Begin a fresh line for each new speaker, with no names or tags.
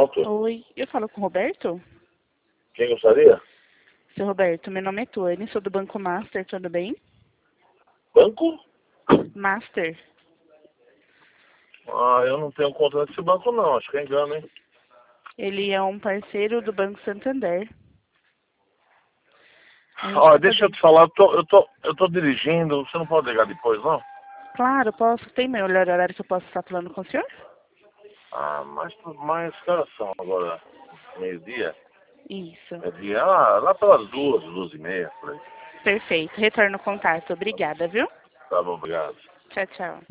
Pronto.
Oi, eu falo com o Roberto?
Quem gostaria?
Seu Roberto, meu nome é Tuane, sou do Banco Master, tudo bem?
Banco?
Master.
Ah, eu não tenho conta nesse banco não, acho que é engano, hein?
Ele é um parceiro do Banco Santander. A gente
Ó,
tá
deixa eu
fazendo...
te falar, eu tô dirigindo, você não pode ligar depois, não?
Claro, posso. Tem melhor horário que eu posso estar falando com o senhor?
Ah, mas que horas são agora? Meio-dia?
Isso.
Meio-dia? Ah, lá pelas 2h30, por aí.
Perfeito. Retorno o contato. Obrigada, viu?
Tá bom, obrigado.
Tchau, tchau.